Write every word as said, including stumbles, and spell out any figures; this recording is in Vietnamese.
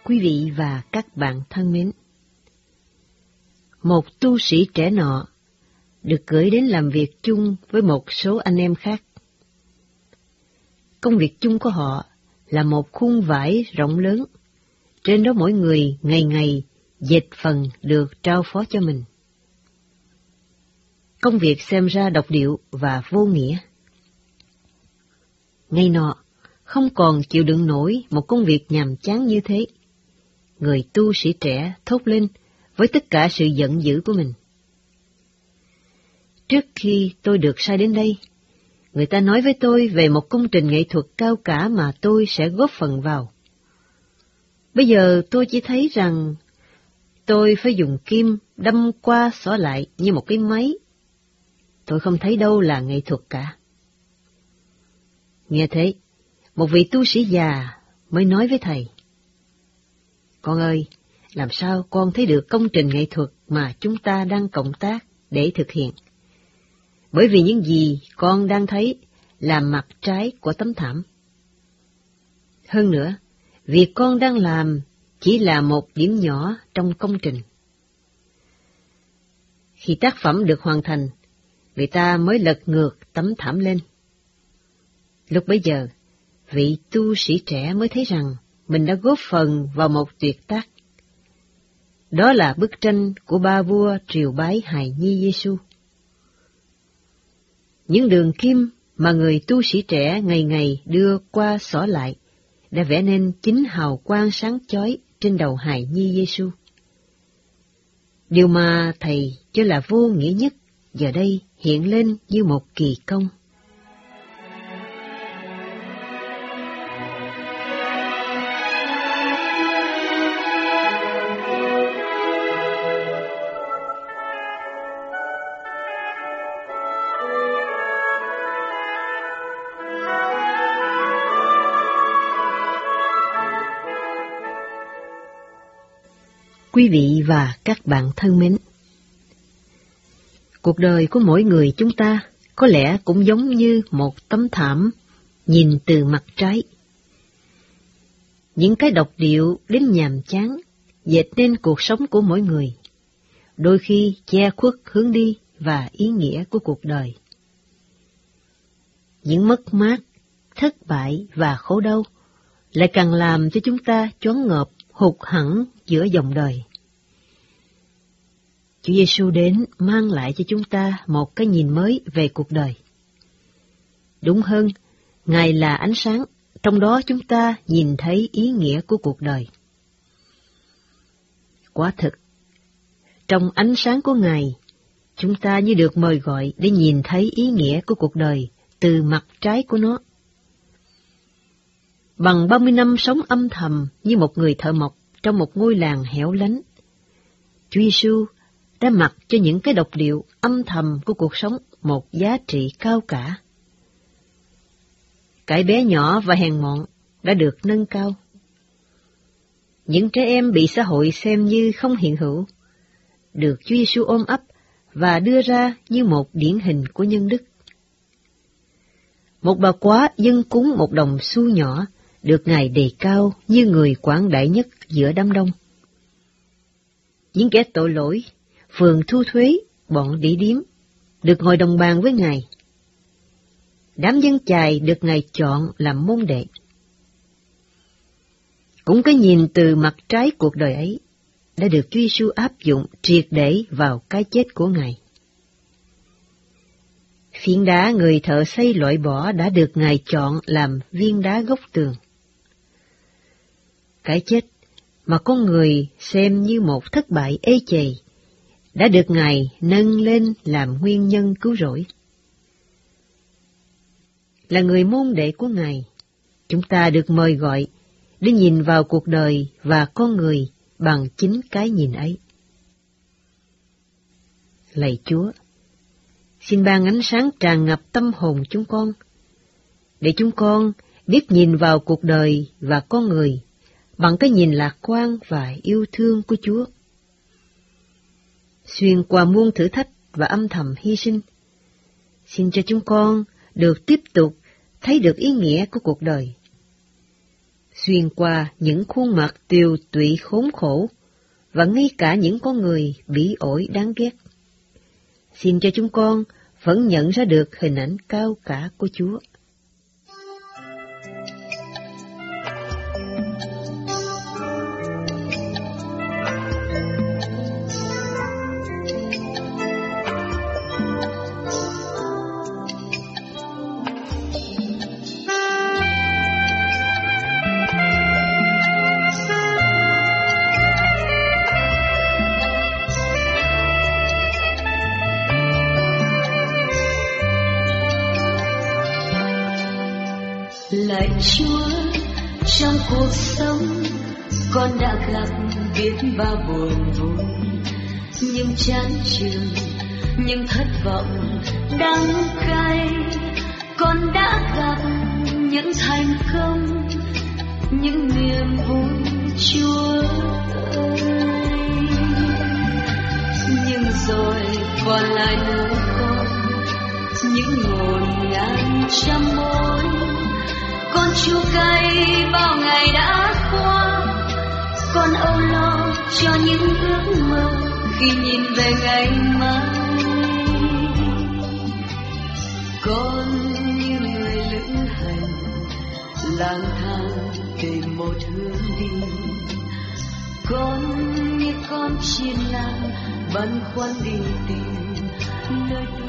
Quý vị và các bạn thân mến, một tu sĩ trẻ nọ được gửi đến làm việc chung với một số anh em khác. Công việc chung của họ là một khung vải rộng lớn, trên đó mỗi người ngày ngày dệt phần được trao phó cho mình. Công việc xem ra độc điệu và vô nghĩa. Ngày nọ, không còn chịu đựng nổi một công việc nhàm chán như thế, người tu sĩ trẻ thốt lên với tất cả sự giận dữ của mình. Trước khi tôi được sai đến đây, người ta nói với tôi về một công trình nghệ thuật cao cả mà tôi sẽ góp phần vào. Bây giờ tôi chỉ thấy rằng tôi phải dùng kim đâm qua xỏ lại như một cái máy. Tôi không thấy đâu là nghệ thuật cả. Nghe thế, một vị tu sĩ già mới nói với thầy: Con ơi, làm sao con thấy được công trình nghệ thuật mà chúng ta đang cộng tác để thực hiện? Bởi vì những gì con đang thấy là mặt trái của tấm thảm. Hơn nữa, việc con đang làm chỉ là một điểm nhỏ trong công trình. Khi tác phẩm được hoàn thành, người ta mới lật ngược tấm thảm lên. Lúc bấy giờ, vị tu sĩ trẻ mới thấy rằng mình đã góp phần vào một tuyệt tác. Đó là bức tranh của ba vua triều bái hài nhi Giêsu. Những đường kim mà người tu sĩ trẻ ngày ngày đưa qua xỏ lại đã vẽ nên chính hào quang sáng chói trên đầu hài nhi Giêsu. Điều mà thầy cho là vô nghĩa nhất giờ đây hiện lên như một kỳ công. Quý vị và các bạn thân mến, cuộc đời của mỗi người chúng ta có lẽ cũng giống như một tấm thảm nhìn từ mặt trái. Những cái độc điệu đến nhàm chán dệt nên cuộc sống của mỗi người, đôi khi che khuất hướng đi và ý nghĩa của cuộc đời. Những mất mát, thất bại và khổ đau lại càng làm cho chúng ta choáng ngợp, hụt hẫng giữa dòng đời. Chúa Giêsu đến mang lại cho chúng ta một cái nhìn mới về cuộc đời. Đúng hơn, Ngài là ánh sáng, trong đó chúng ta nhìn thấy ý nghĩa của cuộc đời. Quả thực, trong ánh sáng của Ngài, chúng ta như được mời gọi để nhìn thấy ý nghĩa của cuộc đời từ mặt trái của nó. Bằng ba mươi năm sống âm thầm như một người thợ mộc trong một ngôi làng hẻo lánh, Chúa Giêsu đã mặc cho những cái độc điệu âm thầm của cuộc sống một giá trị cao cả. Cái bé nhỏ và hèn mọn đã được nâng cao. Những trẻ em bị xã hội xem như không hiện hữu, được Chúa Giêsu ôm ấp và đưa ra như một điển hình của nhân đức. Một bà quá dâng cúng một đồng xu nhỏ được Ngài đề cao như người quảng đại nhất giữa đám đông. Những kẻ tội lỗi, phường thu thuế, bọn đĩ điếm, được ngồi đồng bàn với Ngài. Đám dân chài được Ngài chọn làm môn đệ. Cũng cái nhìn từ mặt trái cuộc đời ấy đã được Chúa Giêsu áp dụng triệt để vào cái chết của Ngài. Phiến đá người thợ xây loại bỏ đã được Ngài chọn làm viên đá gốc tường. Cái chết mà con người xem như một thất bại ê chề đã được Ngài nâng lên làm nguyên nhân cứu rỗi. Là người môn đệ của Ngài, chúng ta được mời gọi để nhìn vào cuộc đời và con người bằng chính cái nhìn ấy. Lạy Chúa, xin ban ánh sáng tràn ngập tâm hồn chúng con, để chúng con biết nhìn vào cuộc đời và con người bằng cái nhìn lạc quan và yêu thương của Chúa. Xuyên qua muôn thử thách và âm thầm hy sinh, xin cho chúng con được tiếp tục thấy được ý nghĩa của cuộc đời. xuyên qua những khuôn mặt tiều tụy khốn khổ, và ngay cả những con người bỉ ổi đáng ghét. Xin cho chúng con vẫn nhận ra được hình ảnh cao cả của Chúa. Lạy Chúa, trong cuộc sống con đã gặp biết bao buồn vui, những chán chường, những thất vọng đắng cay. Con đã gặp những thành công, những niềm vui, Chúa ơi. Nhưng rồi còn lại nơi con những ngổn ngang trăm mối. Con chua cay bao ngày đã qua, con âu lo cho những ước mơ khi nhìn về ngày mai. Con như người lữ hành lang thang tìm một hướng đi, con như con chim lang băn khoăn đi tìm nơi